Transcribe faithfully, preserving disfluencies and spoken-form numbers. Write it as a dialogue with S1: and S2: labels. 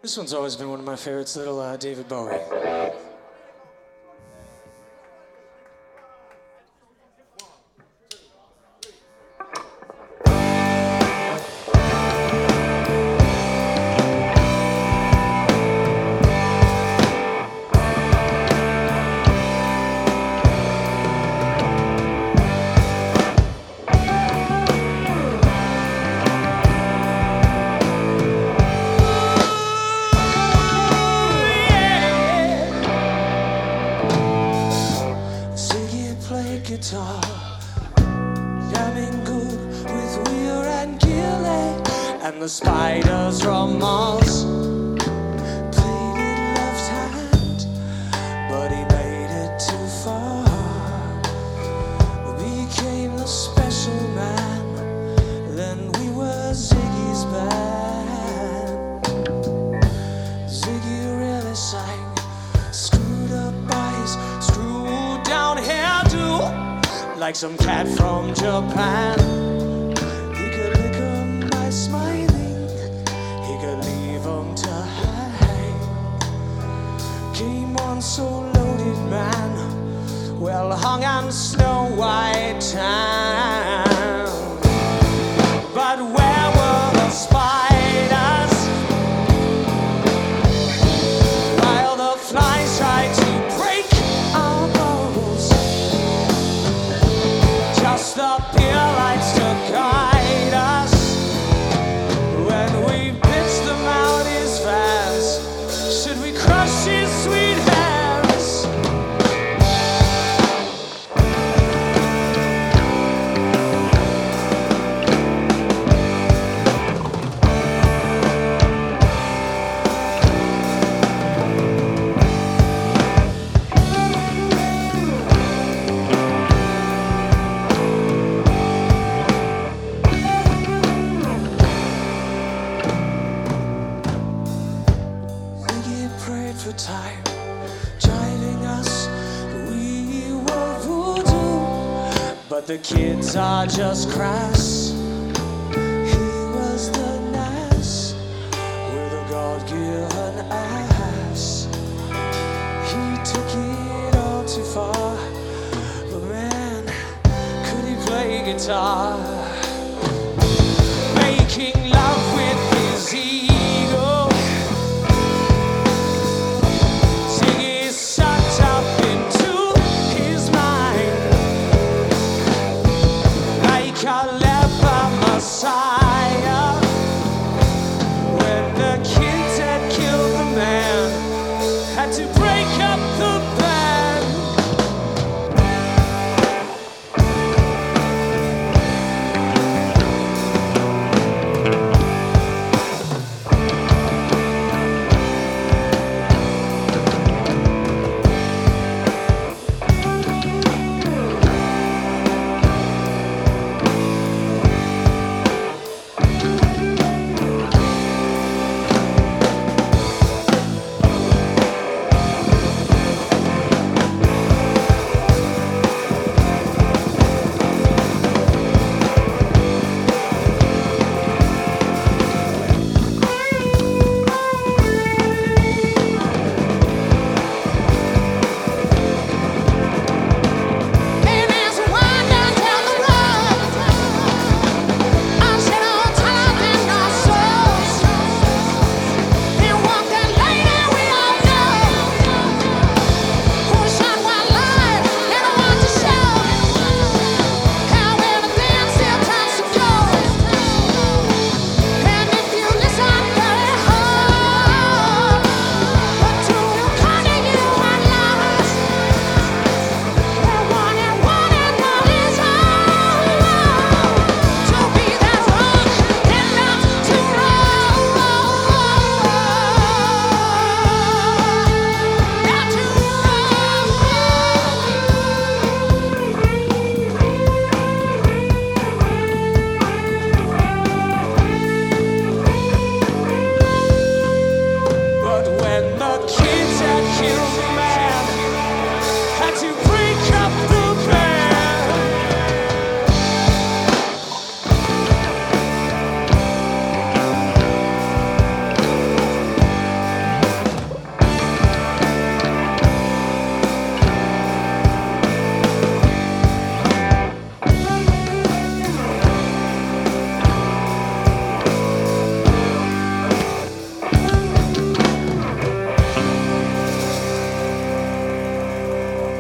S1: This one's always been one of my favorites, little uh, David Bowie. Guitar, jamming good with Weir and Gillet, and the Spiders from Mars. Played it left hand, but he made it too far. Became the special man, then we were Ziggy's band. Ziggy really sang, screwed up eyes, screwed down hairdo, like some cat from Japan. He could lick 'em by smiling, he could leave 'em to hang. Came on so loaded, man, well hung on Snow White town. But where were the spiders while the flies tried to break our bones? Just the pier lights to guide us when we pitch them out his fast. Should we crush his sweet hands? For time, driving us, we were voodoo, but the kids are just crass. He was the nice with a God-given ass. He took it all too far, but man, could he play guitar?